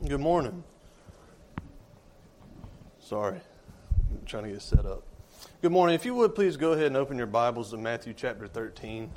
Good morning. Sorry, I'm trying to get set up. Good morning. If you would, please go ahead and open your Bibles to Matthew chapter 13.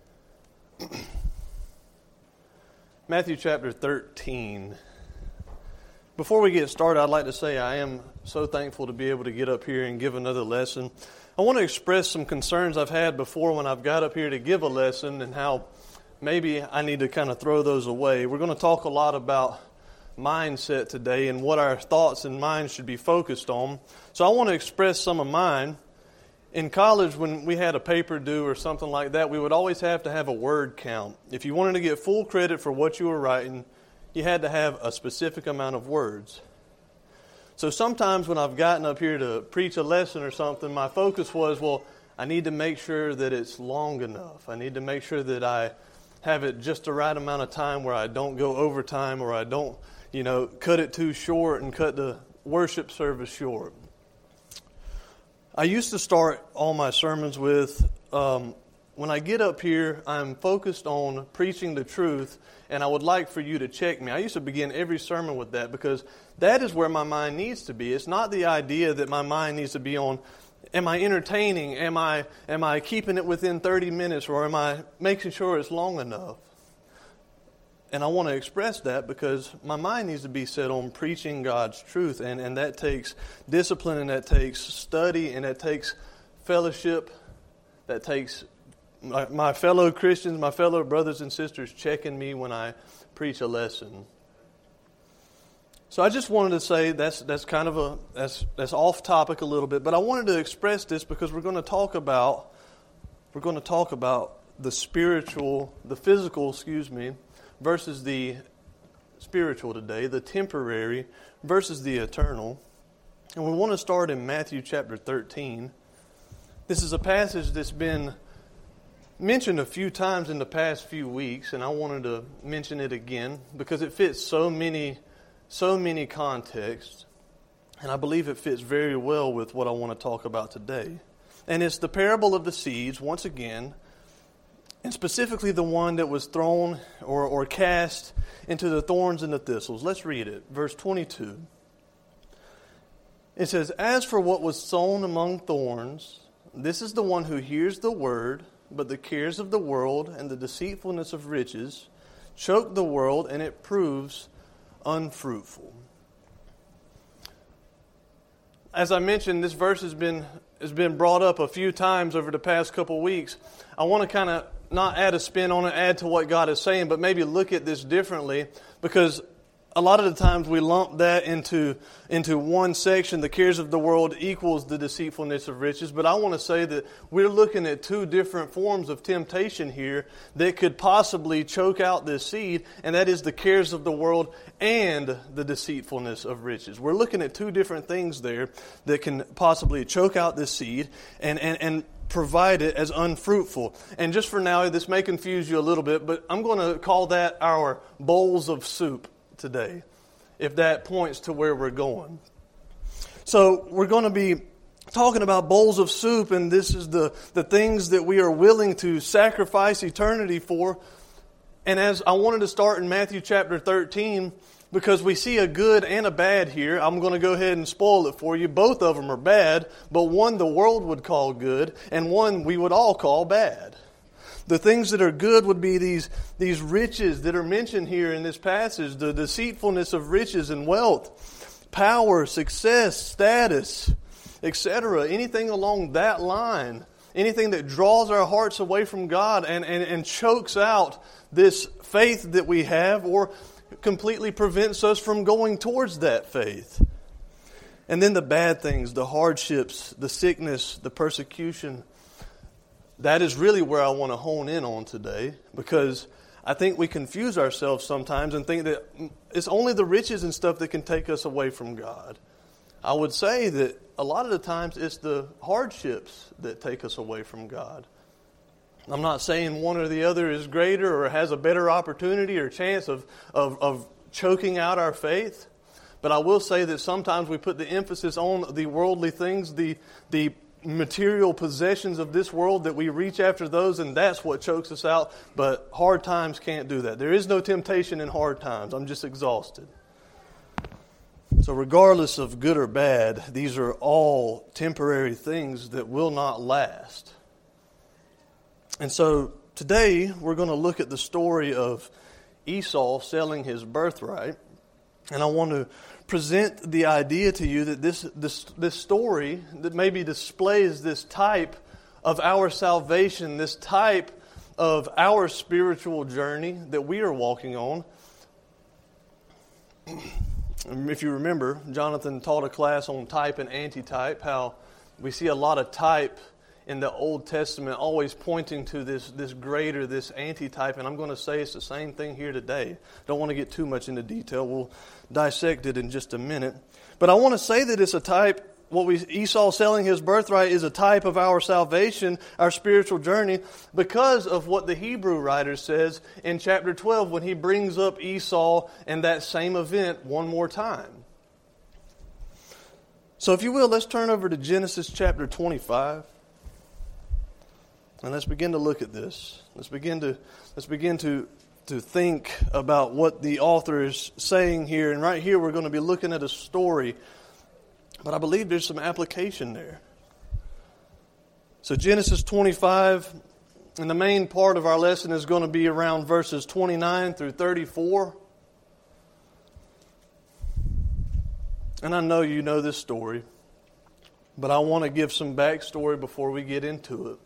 Matthew chapter 13. Before we get started, I'd like to say I am so thankful to be able to get up here and give another lesson. I want to express some concerns I've had before when I've got up here to give a lesson and how maybe I need to kind of throw those away. We're going to talk a lot about mindset today and what our thoughts and minds should be focused on. So I want to express some of mine. In college, when we had a paper due or something like that, we would always have to have a word count. If you wanted to get full credit for what you were writing, you had to have a specific amount of words. So sometimes when I've gotten up here to preach a lesson or something, my focus was, I need to make sure that it's long enough. I need to make sure that I have it just the right amount of time where I don't go overtime or I don't, cut it too short and cut the worship service short. I used to start all my sermons with, when I get up here, I'm focused on preaching the truth, and I would like for you to check me. I used to begin every sermon with that because that is where my mind needs to be. It's not the idea that my mind needs to be on, am I entertaining? Am I keeping it within 30 minutes, or am I making sure it's long enough? And I want to express that because my mind needs to be set on preaching God's truth, and that takes discipline, and that takes study, and that takes fellowship, that takes my fellow Christians, my fellow brothers and sisters checking me when I preach a lesson. So I just wanted to say that's off topic a little bit, but I wanted to express this because we're going to talk about the physical, versus the spiritual today, the temporary versus the eternal. And we want to start in Matthew chapter 13. This is a passage that's been mentioned a few times in the past few weeks, and I wanted to mention it again because it fits so many contexts, and I believe it fits very well with what I want to talk about today. And it's the parable of the seeds, once again, and specifically the one that was thrown or cast into the thorns and the thistles. Let's read it. Verse 22. It says, "As for what was sown among thorns, this is the one who hears the word, but the cares of the world and the deceitfulness of riches choke the word, and it proves unfruitful." As I mentioned, this verse has been brought up a few times over the past couple weeks. I want to kind of not add a spin on it, add to what God is saying, but maybe look at this differently, because a lot of the times we lump that into one section. The cares of the world equals the deceitfulness of riches. But I want to say that we're looking at two different forms of temptation here that could possibly choke out this seed, and that is the cares of the world and the deceitfulness of riches. We're looking at two different things there that can possibly choke out this seed and provide it as unfruitful. And just for now, this may confuse you a little bit, but I'm going to call that our bowls of soup today, if that points to where we're going. So we're going to be talking about bowls of soup, and this is the things that we are willing to sacrifice eternity for. And as I wanted to start in Matthew chapter 13, because we see a good and a bad here. I'm going to go ahead and spoil it for you. Both of them are bad, but one the world would call good, and one we would all call bad. The things that are good would be these riches that are mentioned here in this passage, the deceitfulness of riches and wealth, power, success, status, etc. Anything along that line, anything that draws our hearts away from God and chokes out this faith that we have, or completely prevents us from going towards that faith. And then the bad things, the hardships, the sickness, the persecution. That is really where I want to hone in on today, because I think we confuse ourselves sometimes and think that it's only the riches and stuff that can take us away from God. I would say that a lot of the times it's the hardships that take us away from God. I'm not saying one or the other is greater or has a better opportunity or chance of choking out our faith. But I will say that sometimes we put the emphasis on the worldly things, the material possessions of this world, that we reach after those, and that's what chokes us out. But hard times can't do that. There is no temptation in hard times. I'm just exhausted. So regardless of good or bad, these are all temporary things that will not last. And so today we're going to look at the story of Esau selling his birthright. And I want to present the idea to you that this story that maybe displays this type of our salvation, this type of our spiritual journey that we are walking on. If you remember, Jonathan taught a class on type and antitype, how we see a lot of type in the Old Testament always pointing to this greater, this antitype, and I'm going to say it's the same thing here today. Don't want to get too much into detail. We'll dissect it in just a minute. But I want to say that it's a type, Esau selling his birthright is a type of our salvation, our spiritual journey, because of what the Hebrew writer says in chapter 12 when he brings up Esau and that same event one more time. So if you will, let's turn over to Genesis chapter 25. And let's begin to look at this. Let's begin to think about what the author is saying here. And right here we're going to be looking at a story, but I believe there's some application there. So Genesis 25, and the main part of our lesson is going to be around verses 29 through 34. And I know you know this story, but I want to give some backstory before we get into it.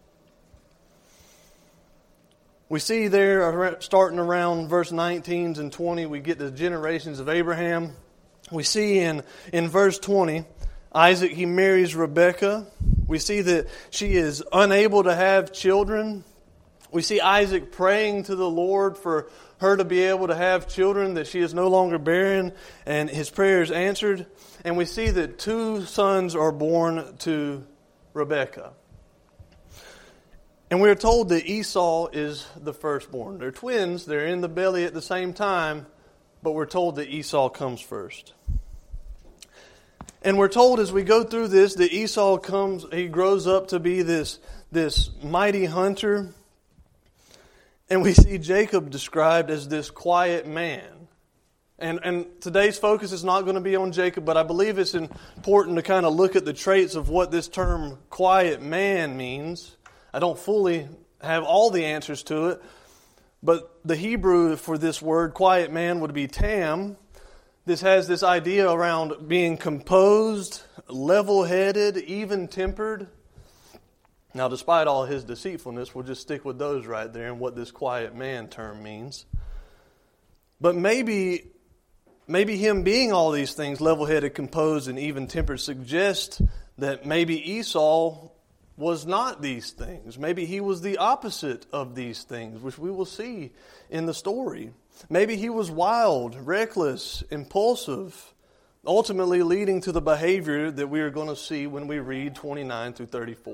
We see there, starting around verse 19 and 20, we get the generations of Abraham. We see in verse 20, Isaac, he marries Rebekah. We see that she is unable to have children. We see Isaac praying to the Lord for her to be able to have children, that she is no longer barren, and his prayer is answered. And we see that 2 sons are born to Rebekah. And we're told that Esau is the firstborn. They're twins, they're in the belly at the same time, but we're told that Esau comes first. And we're told as we go through this that Esau he grows up to be this mighty hunter. And we see Jacob described as this quiet man. And today's focus is not going to be on Jacob, but I believe it's important to kind of look at the traits of what this term quiet man means. I don't fully have all the answers to it, but the Hebrew for this word, quiet man, would be tam. This has this idea around being composed, level-headed, even-tempered. Now, despite all his deceitfulness, we'll just stick with those right there and what this quiet man term means. But maybe him being all these things, level-headed, composed, and even-tempered, suggests that maybe Esau was not these things. Maybe he was the opposite of these things, which we will see in the story. Maybe he was wild, reckless, impulsive, ultimately leading to the behavior that we are going to see when we read 29 through 34.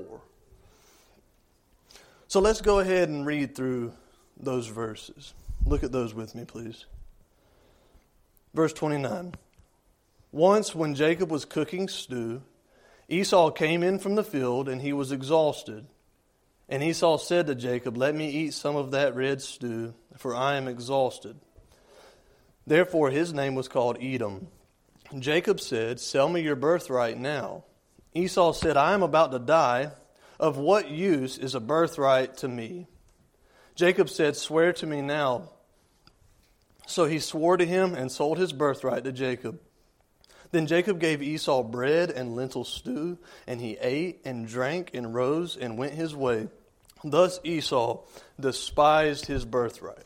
So let's go ahead and read through those verses. Look at those with me, please. Verse 29. Once when Jacob was cooking stew, Esau came in from the field, and he was exhausted. And Esau said to Jacob, "Let me eat some of that red stew, for I am exhausted." Therefore his name was called Edom. Jacob said, "Sell me your birthright now." Esau said, "I am about to die. Of what use is a birthright to me?" Jacob said, "Swear to me now." So he swore to him and sold his birthright to Jacob. Then Jacob gave Esau bread and lentil stew, and he ate and drank and rose and went his way. Thus Esau despised his birthright.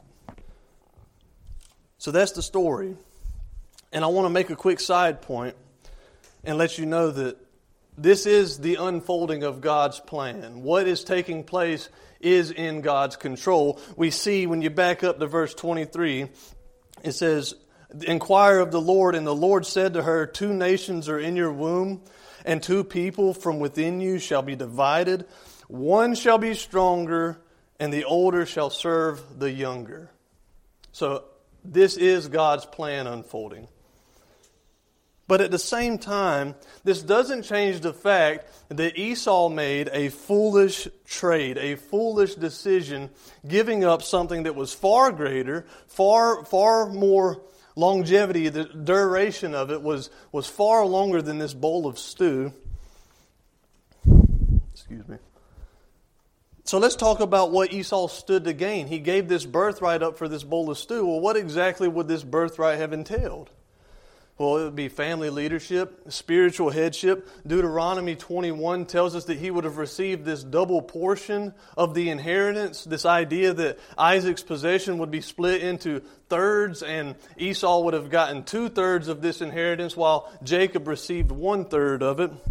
So that's the story. And I want to make a quick side point and let you know that this is the unfolding of God's plan. What is taking place is in God's control. We see when you back up to verse 23, it says, "Inquire of the Lord, and the Lord said to her, 2 nations are in your womb, and 2 people from within you shall be divided. One shall be stronger, and the older shall serve the younger." So this is God's plan unfolding. But at the same time, this doesn't change the fact that Esau made a foolish trade, a foolish decision, giving up something that was far greater, far more longevity, the duration of it was far longer than this bowl of stew. Excuse me. So let's talk about what Esau stood to gain. He gave this birthright up for this bowl of stew. Well, what exactly would this birthright have entailed? Well, it would be family leadership, spiritual headship. Deuteronomy 21 tells us that he would have received this double portion of the inheritance, this idea that Isaac's possession would be split into thirds, and Esau would have gotten 2/3 of this inheritance, while Jacob received 1/3 of it.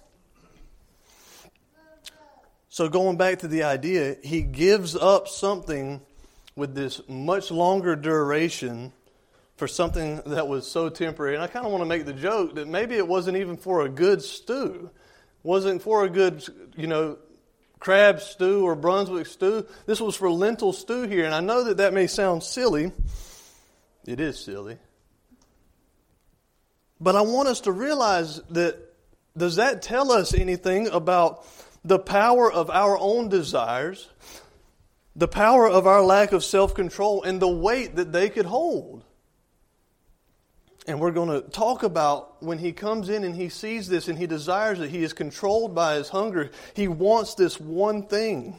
So going back to the idea, he gives up something with this much longer duration for something that was so temporary. And I kind of want to make the joke that maybe it wasn't even for a good stew. It wasn't for a good, crab stew or Brunswick stew. This was for lentil stew here. And I know that may sound silly. It is silly. But I want us to realize that, does that tell us anything about the power of our own desires, the power of our lack of self-control, and the weight that they could hold? And we're going to talk about when he comes in and he sees this and he desires it. He is controlled by his hunger. He wants this one thing.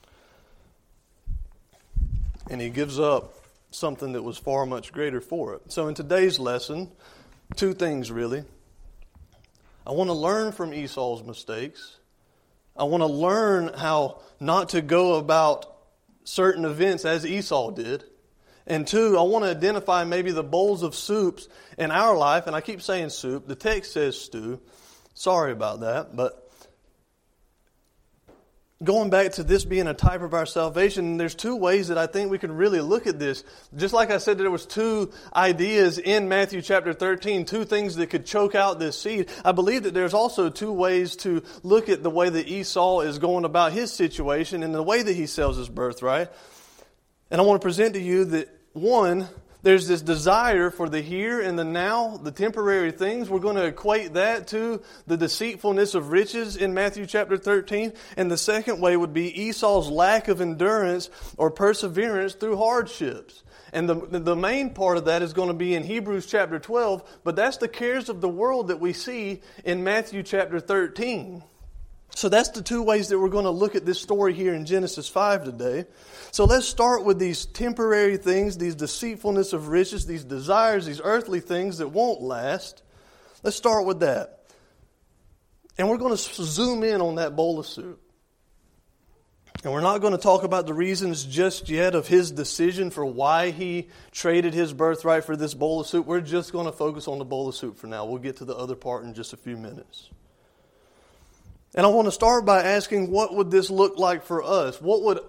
And he gives up something that was far much greater for it. So in today's lesson, 2 things really. I want to learn from Esau's mistakes. I want to learn how not to go about certain events as Esau did. And 2, I want to identify maybe the bowls of soups in our life. And I keep saying soup. The text says stew. Sorry about that. But going back to this being a type of our salvation, there's 2 ways that I think we can really look at this. Just like I said, there was 2 ideas in Matthew chapter 13, 2 things that could choke out this seed. I believe that there's also 2 ways to look at the way that Esau is going about his situation and the way that he sells his birthright. And I want to present to you that, 1, there's this desire for the here and the now, the temporary things. We're going to equate that to the deceitfulness of riches in Matthew chapter 13. And the second way would be Esau's lack of endurance or perseverance through hardships. And the main part of that is going to be in Hebrews chapter 12, but that's the cares of the world that we see in Matthew chapter 13. So that's the 2 ways that we're going to look at this story here in Genesis 5 today. So let's start with these temporary things, these deceitfulness of riches, these desires, these earthly things that won't last. Let's start with that. And we're going to zoom in on that bowl of soup. And we're not going to talk about the reasons just yet of his decision for why he traded his birthright for this bowl of soup. We're just going to focus on the bowl of soup for now. We'll get to the other part in just a few minutes. And I want to start by asking, what would this look like for us? What would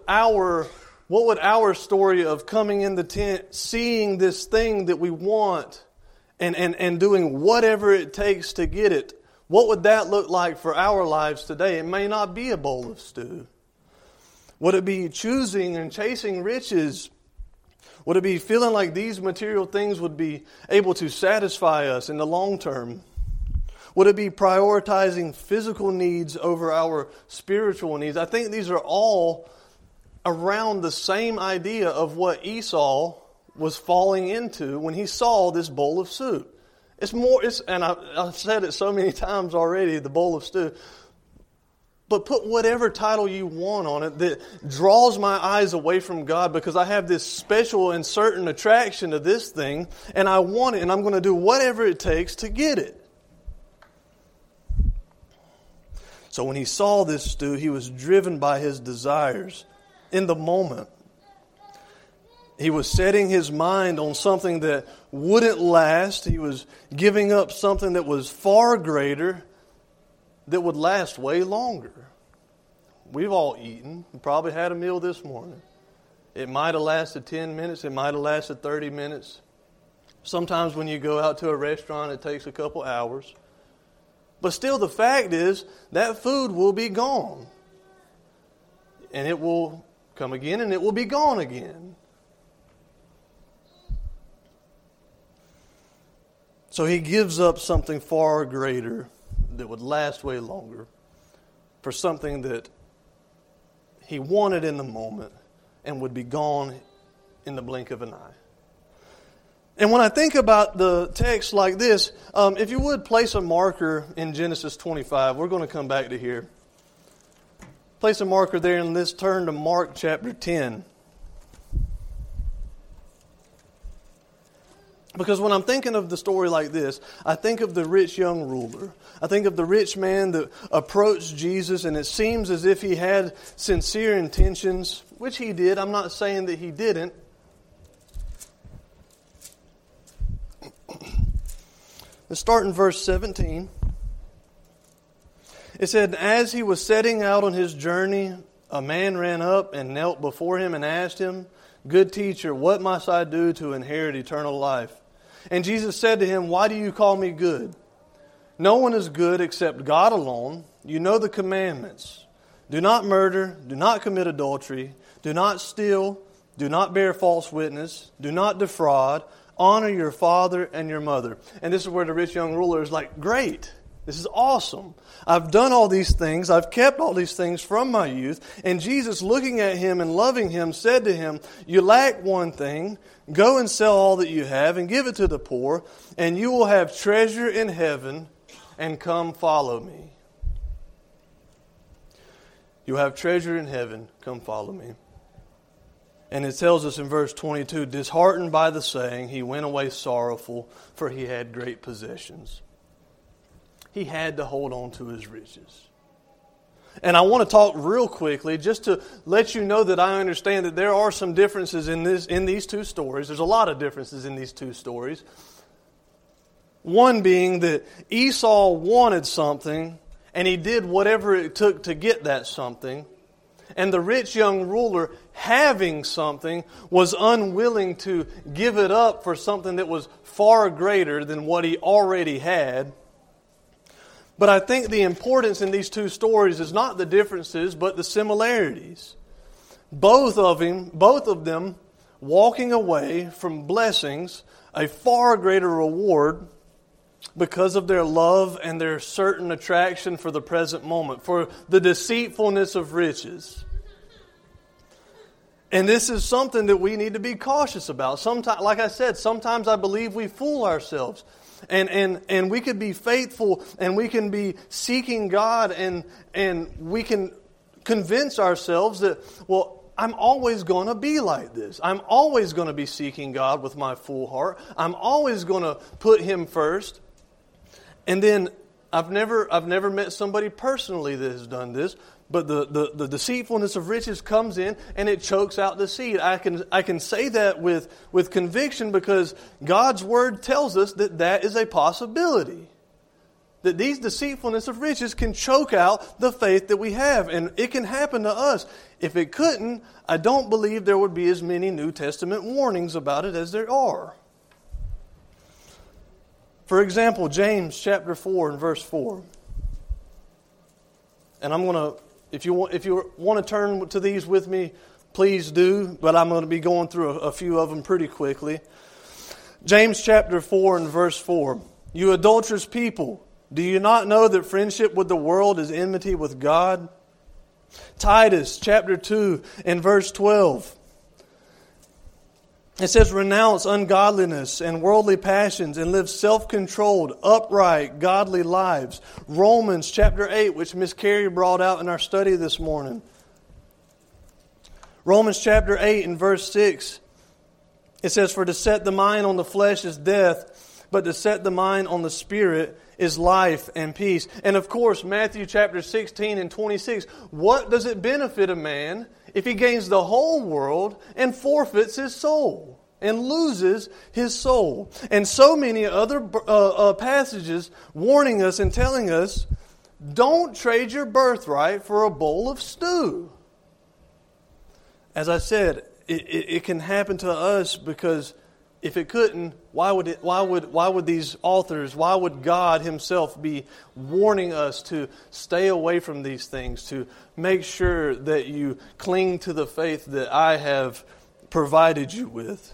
our story of coming in the tent, seeing this thing that we want, and doing whatever it takes to get it, what would that look like for our lives today? It may not be a bowl of stew. Would it be choosing and chasing riches? Would it be feeling like these material things would be able to satisfy us in the long term? Would it be prioritizing physical needs over our spiritual needs? I think these are all around the same idea of what Esau was falling into when he saw this bowl of soup. And I've said it so many times already, the bowl of stew. But put whatever title you want on it that draws my eyes away from God, because I have this special and certain attraction to this thing, and I want it, and I'm going to do whatever it takes to get it. So when he saw this stew, he was driven by his desires in the moment. He was setting his mind on something that wouldn't last. He was giving up something that was far greater, that would last way longer. We've all eaten. We probably had a meal this morning. It might have lasted 10 minutes. It might have lasted 30 minutes. Sometimes when you go out to a restaurant, it takes a couple hours. But still, the fact is, that food will be gone. And it will come again, and it will be gone again. So he gives up something far greater that would last way longer for something that he wanted in the moment and would be gone in the blink of an eye. And when I think about the text like this, if you would place a marker in Genesis 25, we're going to come back to here. Place a marker there and let's turn to Mark chapter 10. Because when I'm thinking of the story like this, I think of the rich young ruler. I think of the rich man that approached Jesus, and it seems as if he had sincere intentions, which he did. I'm not saying that he didn't. Let's start in verse 17. It said, as he was setting out on his journey, a man ran up and knelt before him and asked him, "Good teacher, what must I do to inherit eternal life?" And Jesus said to him, "Why do you call me good? No one is good except God alone. You know the commandments. Do not murder, do not commit adultery, do not steal, do not bear false witness, do not defraud, honor your father and your mother." And this is where the rich young ruler is like, great, this is awesome. I've done all these things. I've kept all these things from my youth. And Jesus, looking at him and loving him, said to him, "You lack one thing. Go and sell all that you have and give it to the poor, and you will have treasure in heaven, and come follow me." You have treasure in heaven, come follow me. And it tells us in verse 22, disheartened by the saying, he went away sorrowful, for he had great possessions. He had to hold on to his riches. And I want to talk real quickly just to let you know that I understand that there are some differences in these two stories. There's a lot of differences in these two stories. One being that Esau wanted something and he did whatever it took to get that something. And the rich young ruler, having something, was unwilling to give it up for something that was far greater than what he already had. But I think the importance in these two stories is not the differences, but the similarities. Both of them walking away from blessings, a far greater reward because of their love and their certain attraction for the present moment, for the deceitfulness of riches. And this is something that we need to be cautious about. Sometimes, like I said, sometimes I believe we fool ourselves. And we could be faithful and we can be seeking God and we can convince ourselves that, well, I'm always going to be like this. I'm always going to be seeking God with my full heart. I'm always going to put Him first. And then I've never met somebody personally that has done this, but the deceitfulness of riches comes in and it chokes out the seed. I can say that with conviction because God's Word tells us that is a possibility. That these deceitfulness of riches can choke out the faith that we have. And it can happen to us. If it couldn't, I don't believe there would be as many New Testament warnings about it as there are. For example, James chapter 4 and verse 4. And I'm going to, if you want to turn to these with me, please do. But I'm going to be going through a few of them pretty quickly. James chapter 4 and verse 4. You adulterous people, do you not know that friendship with the world is enmity with God? Titus chapter 2 and verse 12. It says, renounce ungodliness and worldly passions and live self-controlled, upright, godly lives. Romans chapter 8, which Miss Carrie brought out in our study this morning. Romans chapter 8 and verse 6. It says, for to set the mind on the flesh is death, but to set the mind on the Spirit is life and peace. And of course, Matthew chapter 16 and 26. What does it benefit a man if he gains the whole world and forfeits his soul and loses his soul? And so many other passages warning us and telling us, don't trade your birthright for a bowl of stew. As I said, it can happen to us because if it couldn't, why would these authors, why would God Himself be warning us to stay away from these things, to make sure that you cling to the faith that I have provided you with?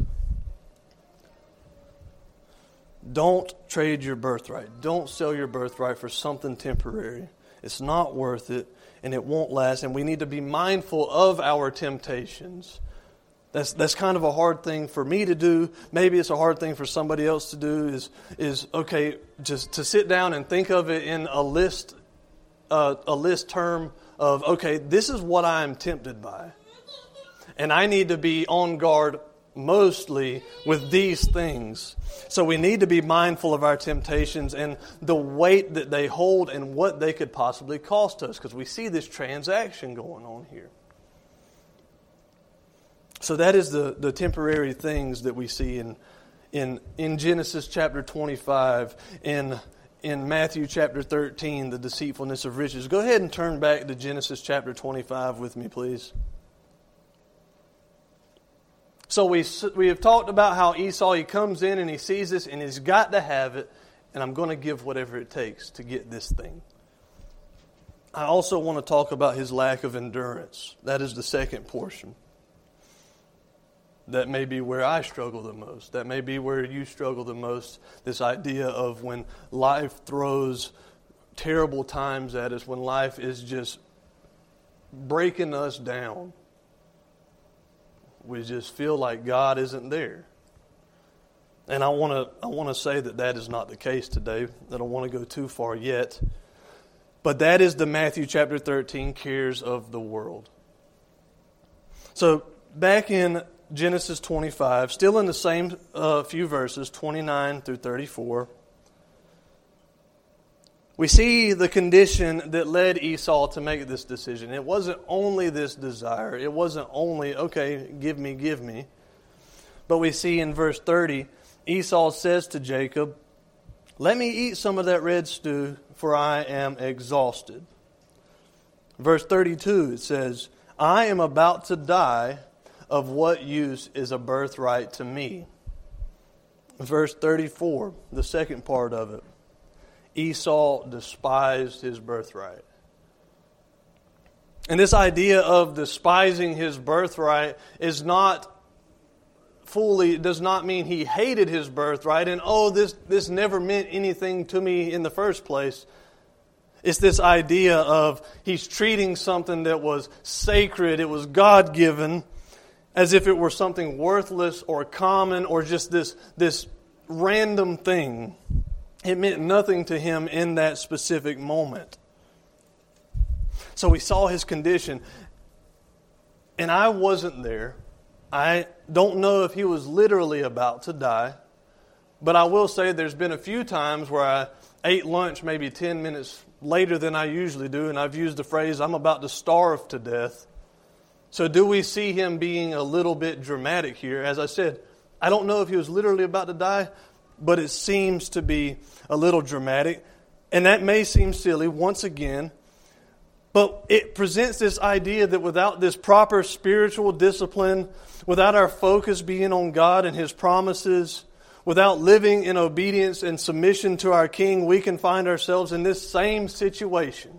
Don't trade your birthright. Don't sell your birthright for something temporary. It's not worth it, and it won't last, and we need to be mindful of our temptations. That's kind of a hard thing for me to do. Maybe it's a hard thing for somebody else to do. Is okay, just to sit down and think of it in a list term of, okay, this is what I am tempted by, and I need to be on guard mostly with these things. So we need to be mindful of our temptations and the weight that they hold and what they could possibly cost us, because we see this transaction going on here. So that is the temporary things that we see in Genesis chapter 25, in Matthew chapter 13, the deceitfulness of riches. Go ahead and turn back to Genesis chapter 25 with me, please. So we have talked about how Esau, he comes in and he sees this and he's got to have it, and I'm going to give whatever it takes to get this thing. I also want to talk about his lack of endurance. That is the second portion. That may be where I struggle the most. That may be where you struggle the most. This idea of when life throws terrible times at us, when life is just breaking us down. We just feel like God isn't there. And I want to say that is not the case today. I don't want to go too far yet. But that is the Matthew chapter 13 cares of the world. So back in Genesis 25, still in the same few verses, 29 through 34, we see the condition that led Esau to make this decision. It wasn't only this desire. It wasn't only, okay, give me. But we see in verse 30, Esau says to Jacob, "Let me eat some of that red stew, for I am exhausted." Verse 32, it says, "I am about to die. Of what use is a birthright to me?" Verse 34, the second part of it. Esau despised his birthright. And this idea of despising his birthright does not mean he hated his birthright and, this never meant anything to me in the first place. It's this idea of he's treating something that was sacred, it was God-given, as if it were something worthless or common or just this random thing. It meant nothing to him in that specific moment. So we saw his condition. And I wasn't there. I don't know if he was literally about to die. But I will say there's been a few times where I ate lunch maybe 10 minutes later than I usually do. And I've used the phrase, I'm about to starve to death. So do we see him being a little bit dramatic here? As I said, I don't know if he was literally about to die, but it seems to be a little dramatic. And that may seem silly once again, but it presents this idea that without this proper spiritual discipline, without our focus being on God and His promises, without living in obedience and submission to our King, we can find ourselves in this same situation.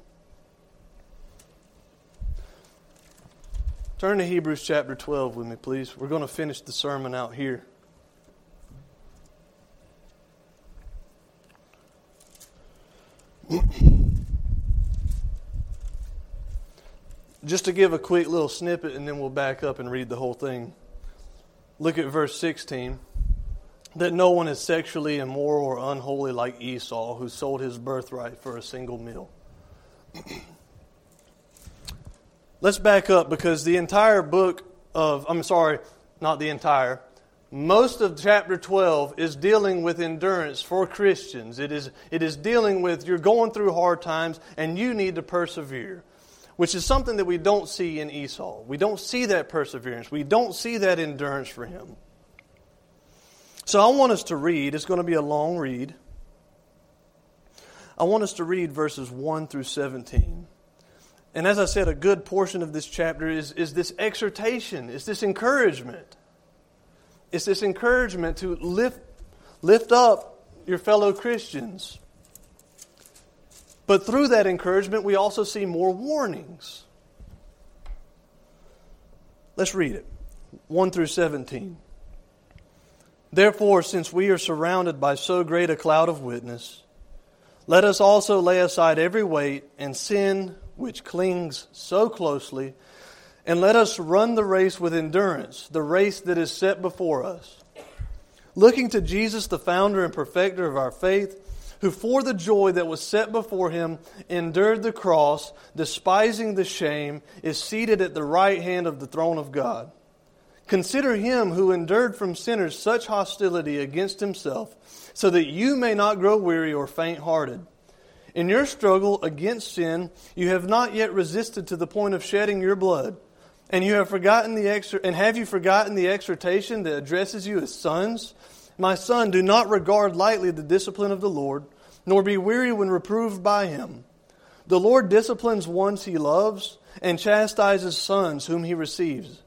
Turn to Hebrews chapter 12 with me, please. We're going to finish the sermon out here. Just to give a quick little snippet, and then we'll back up and read the whole thing. Look at verse 16. That no one is sexually immoral or unholy like Esau, who sold his birthright for a single meal. Let's back up, because the entire book of, most of chapter 12 is dealing with endurance for Christians. It is dealing with, you're going through hard times and you need to persevere, which is something that we don't see in Esau. We don't see that perseverance. We don't see that endurance for him. So I want us to read, it's going to be a long read. I want us to read verses 1 through 17. And as I said, a good portion of this chapter is this exhortation, it's this encouragement. It's this encouragement to lift up your fellow Christians. But through that encouragement, we also see more warnings. Let's read it. 1 through 17. Therefore, since we are surrounded by so great a cloud of witness, let us also lay aside every weight and sin which clings so closely, And let us run the race with endurance, the race that is set before us. Looking to Jesus, the founder and perfecter of our faith, who for the joy that was set before him endured the cross, despising the shame, is seated at the right hand of the throne of God. Consider him who endured from sinners such hostility against himself, so that you may not grow weary or faint-hearted. In your struggle against sin, you have not yet resisted to the point of shedding your blood. And have you forgotten the exhortation that addresses you as sons? My son, do not regard lightly the discipline of the Lord, nor be weary when reproved by him. The Lord disciplines ones he loves, and chastises sons whom he receives.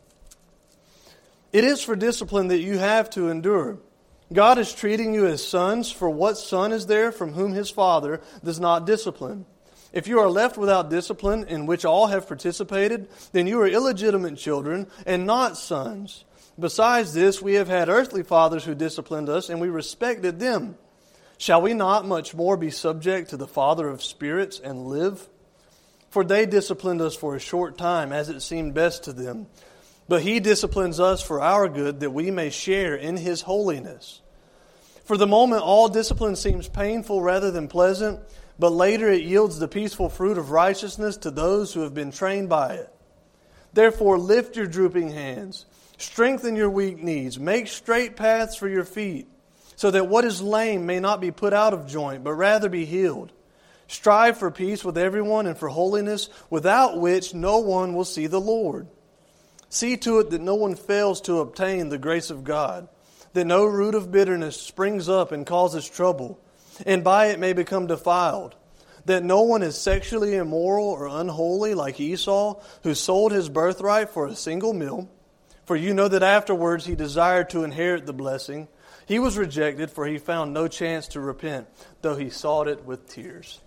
It is for discipline that you have to endure. God is treating you as sons, for what son is there from whom his father does not discipline? If you are left without discipline, in which all have participated, then you are illegitimate children and not sons. Besides this, we have had earthly fathers who disciplined us, and we respected them. Shall we not much more be subject to the Father of spirits and live? For they disciplined us for a short time, as it seemed best to them. But he disciplines us for our good, that we may share in his holiness. For the moment, all discipline seems painful rather than pleasant, but later it yields the peaceful fruit of righteousness to those who have been trained by it. Therefore, lift your drooping hands. Strengthen your weak knees. Make straight paths for your feet, so that what is lame may not be put out of joint, but rather be healed. Strive for peace with everyone and for holiness, without which no one will see the Lord. See to it that no one fails to obtain the grace of God, that no root of bitterness springs up and causes trouble, and by it may become defiled, that no one is sexually immoral or unholy like Esau, who sold his birthright for a single meal. For you know that afterwards he desired to inherit the blessing. He was rejected, for he found no chance to repent, though he sought it with tears.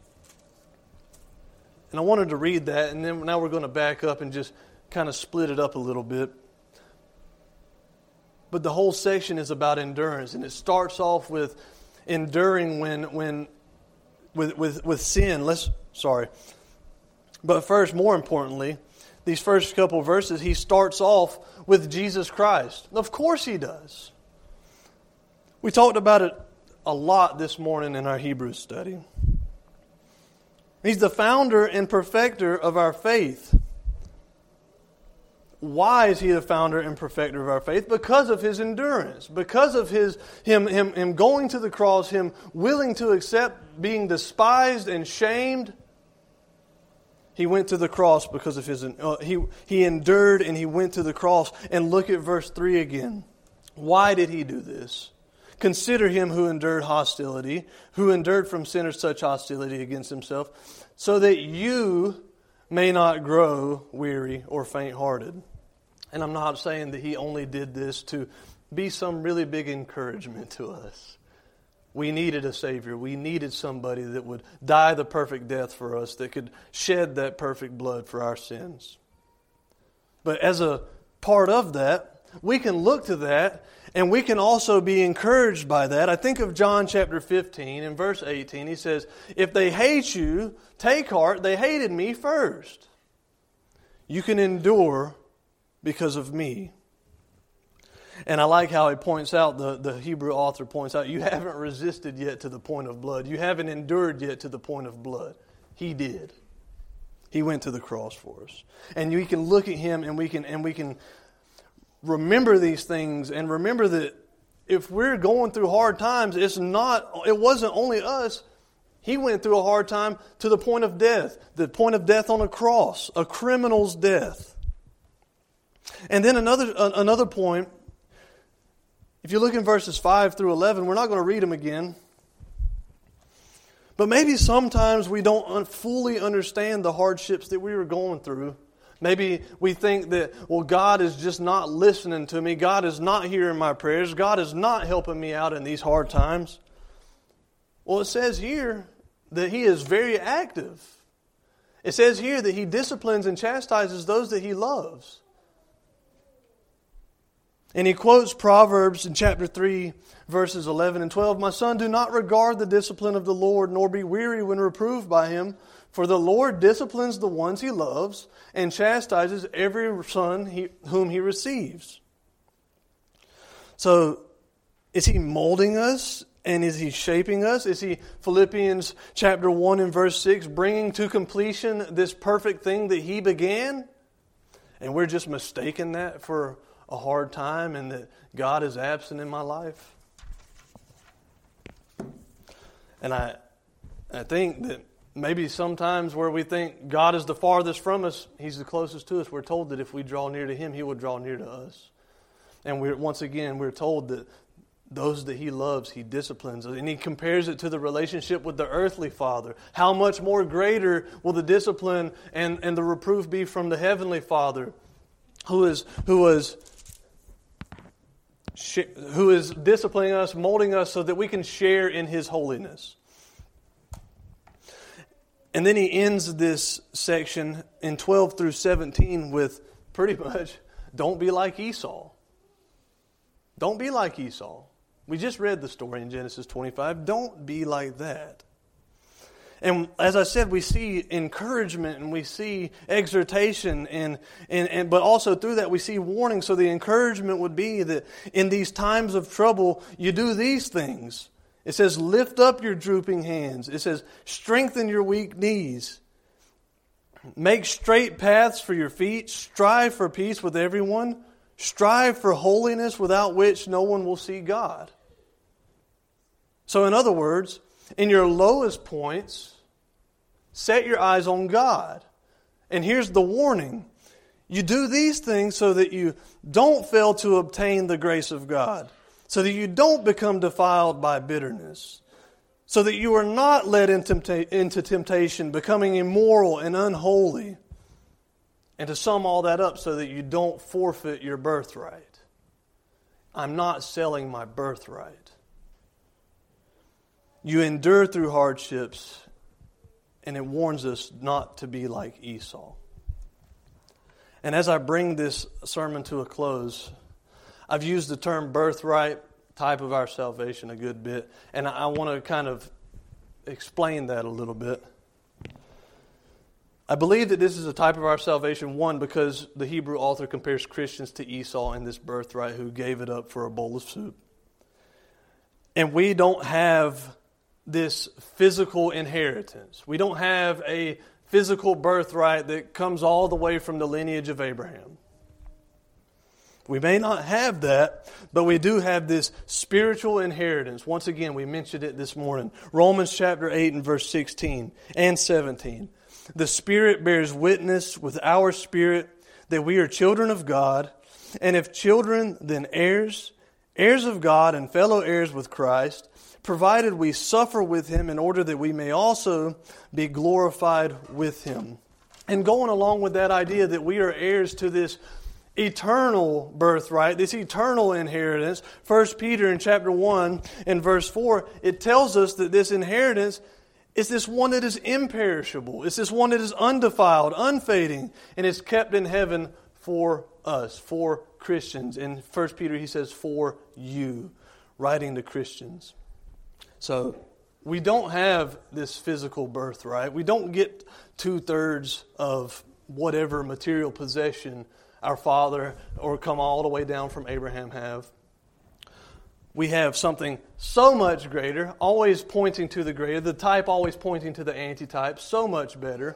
And I wanted to read that, and then now we're going to back up and just kind of split it up a little bit. But the whole section is about endurance, and it starts off with enduring with sin. But first, more importantly, these first couple of verses, he starts off with Jesus Christ. Of course he does. We talked about it a lot this morning in our Hebrew study. He's the founder and perfecter of our faith. Why is he the founder and perfecter of our faith? Because of his endurance. Because of him going to the cross, him willing to accept being despised and shamed. He went to the cross because of his... He endured and he went to the cross. And look at verse 3 again. Why did he do this? Consider him who endured hostility, who endured from sinners such hostility against himself, so that you may not grow weary or faint-hearted. And I'm not saying that he only did this to be some really big encouragement to us. We needed a Savior. We needed somebody that would die the perfect death for us, that could shed that perfect blood for our sins. But as a part of that, we can look to that, and we can also be encouraged by that. I think of John chapter 15 and verse 18. He says, if they hate you, take heart, they hated me first. You can endure because of me. And I like how he points out, the Hebrew author points out, you haven't resisted yet to the point of blood. You haven't endured yet to the point of blood. He did. He went to the cross for us. And we can look at him and we can remember these things and remember that if we're going through hard times, it wasn't only us. He went through a hard time to the point of death on a cross, a criminal's death. And then another point, if you look in verses 5 through 11, we're not going to read them again. But maybe sometimes we don't fully understand the hardships that we were going through. Maybe we think that, well, God is just not listening to me. God is not hearing my prayers. God is not helping me out in these hard times. Well, it says here that He is very active. It says here that He disciplines and chastises those that He loves. And he quotes Proverbs in chapter 3, verses 11 and 12. My son, do not regard the discipline of the Lord, nor be weary when reproved by Him. For the Lord disciplines the ones He loves and chastises every son whom He receives. So, is He molding us and is He shaping us? Is He, Philippians chapter 1 and verse 6, bringing to completion this perfect thing that He began? And we're just mistaking that for a hard time and that God is absent in my life? And I think that maybe sometimes where we think God is the farthest from us, He's the closest to us. We're told that if we draw near to Him, He will draw near to us. And once again, we're told that those that He loves, He disciplines. And He compares it to the relationship with the earthly father. How much more greater will the discipline and the reproof be from the heavenly Father who is disciplining us, molding us so that we can share in His holiness. And then he ends this section in 12 through 17 with pretty much, don't be like Esau. Don't be like Esau. We just read the story in Genesis 25. Don't be like that. And as I said, we see encouragement and we see exhortation, but also through that we see warning. So the encouragement would be that in these times of trouble, you do these things. It says, lift up your drooping hands. It says, strengthen your weak knees. Make straight paths for your feet. Strive for peace with everyone. Strive for holiness without which no one will see God. So in other words, in your lowest points, set your eyes on God. And here's the warning. You do these things so that you don't fail to obtain the grace of God. So that you don't become defiled by bitterness. So that you are not led into temptation, becoming immoral and unholy. And to sum all that up, so that you don't forfeit your birthright. I'm not selling my birthright. You endure through hardships, and it warns us not to be like Esau. And as I bring this sermon to a close, I've used the term birthright, type of our salvation, a good bit. And I want to kind of explain that a little bit. I believe that this is a type of our salvation, one, because the Hebrew author compares Christians to Esau in this birthright who gave it up for a bowl of soup. And we don't have this physical inheritance. We don't have a physical birthright that comes all the way from the lineage of Abraham. We may not have that, but we do have this spiritual inheritance. Once again, we mentioned it this morning. Romans chapter 8 and verse 16 and 17. The Spirit bears witness with our spirit that we are children of God, and if children, then heirs, heirs of God and fellow heirs with Christ, provided we suffer with Him in order that we may also be glorified with Him. And going along with that idea that we are heirs to this eternal birthright, this eternal inheritance, 1 Peter in chapter 1 and verse 4, it tells us that this inheritance is this one that is imperishable. It's this one that is undefiled, unfading, and is kept in heaven for us, for Christians. In 1 Peter he says, for you, writing to Christians. So we don't have this physical birthright. We don't get 2/3 of whatever material possession our father or come all the way down from Abraham have. We have something so much greater, always pointing to the greater, the type always pointing to the antitype, so much better.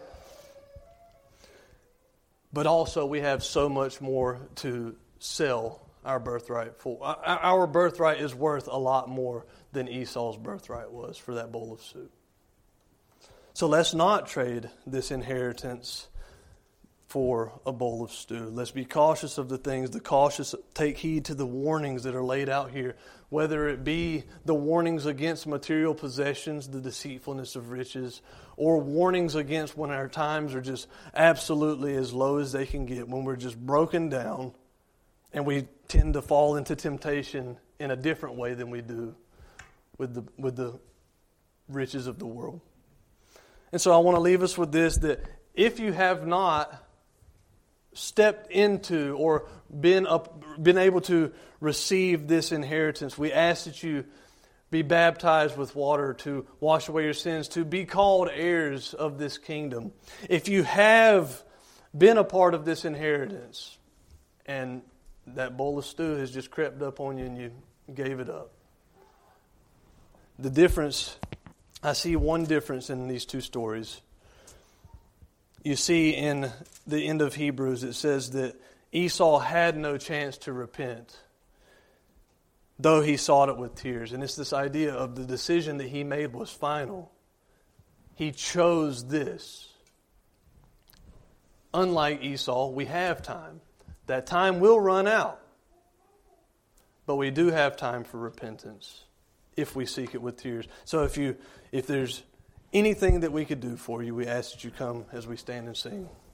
But also we have so much more to sell our birthright for. Our birthright is worth a lot more than Esau's birthright was for that bowl of soup. So let's not trade this inheritance for a bowl of stew. Let's be cautious of the things, take heed to the warnings that are laid out here, whether it be the warnings against material possessions, the deceitfulness of riches, or warnings against when our times are just absolutely as low as they can get, when we're just broken down and we tend to fall into temptation in a different way than we do with the riches of the world. And so I want to leave us with this, that if you have not stepped into or been able to receive this inheritance, we ask that you be baptized with water to wash away your sins, to be called heirs of this kingdom. If you have been a part of this inheritance and that bowl of stew has just crept up on you and you gave it up. The difference, I see one difference in these two stories. You see in the end of Hebrews it says that Esau had no chance to repent, though he sought it with tears. And it's this idea of the decision that he made was final. He chose this. Unlike Esau, we have time. That time will run out. But we do have time for repentance if we seek it with tears. So if there's anything that we could do for you, we ask that you come as we stand and sing.